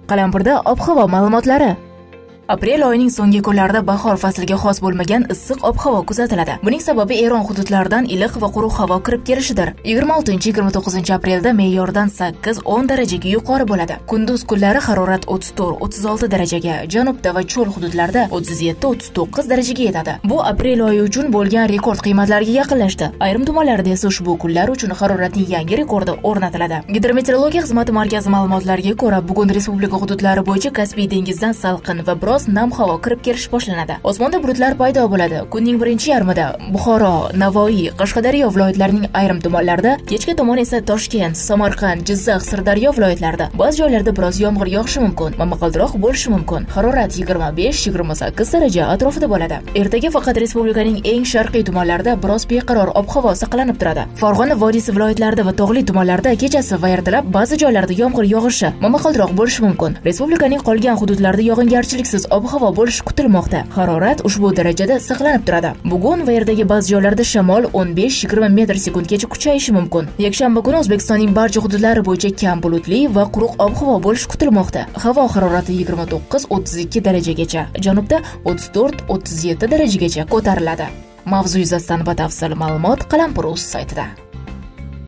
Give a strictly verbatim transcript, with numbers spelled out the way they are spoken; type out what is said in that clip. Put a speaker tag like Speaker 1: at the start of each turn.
Speaker 1: Qalampirda ob-havo ma'lumotlari. Aprel oyining so'nggi kunlarida bahor fasliga xos bo'lmagan issiq ob-havo kuzatiladi. Buning sababi Eron hududlaridan iliq va quruq havo kirib kelishidir. yigirma oltinchi yigirma to'qqizinchi aprelda me'yordan sakkiz o'n darajaga yuqori bo'ladi. Kunduz kunlari harorat o'ttiz to'rt o'ttiz olti darajaga, janubda va cho'l hududlarda o'ttiz yetti o'ttiz to'qqiz darajaga yetadi. Bu aprel oyi uchun bo'lgan rekord qiymatlarga yaqinlashdi. Ayrim tumanlarda esa ushbu kunlar uchun haroratning yangi rekordi o'rnatiladi. Gidrometeorologiya xizmati markazi ma'lumotlariga ko'ra, bugun respublika hududlari bo'yicha Kaspiy dengizidan salqin va biroz nam havo kirib kelish boshlanadi. Osmonda bulutlar paydo bo'ladi. Kunning birinchi yarmida Buxoro, Navoiy, Qashqadaryo viloyatlarining ayrim tumanlarida, kechga tomon esa Toshkent, Samarqand, Jizzax, Sirdaryo viloyatlarida ba'zi joylarda biroz yomg'ir yog'ishi mumkin, momaqaldiroq bo'lishi mumkin. Harorat yigirma besh yigirma sakkiz daraja atrofida bo'ladi. Ertaga faqat respublikaning eng sharqiy tumanlarida biroz beqaror ob-havo saqlanib turadi. Farg'ona vodiysi viloyatlarida va tog'li tumanlarda kechasi va ertalab ba'zi joylarda yomg'ir yog'ishi, momaqaldiroq bo'lishi mumkin. Respublikaning qolgan hududlarida yog'ingarchiliksiz ob-havo bo'lishi kutilmoqda. Harorat ushbu darajada saqlanib turadi. Bugun va ertaga ba'zi joylarda shamol o'n besh yigirma metr sekundgacha kuchayishi mumkin. Yakshanba kuni O'zbekistonning barcha hududlari bo'yicha kam bulutli va quruq ob-havo bo'lishi kutilmoqda. Havo harorati yigirma to'qqiz o'ttiz ikki darajagacha, janubda o'ttiz to'rt o'ttiz yetti darajagacha ko'tariladi. Mavzu yuzasidan batafsil ma'lumot Qalampir.uz saytida.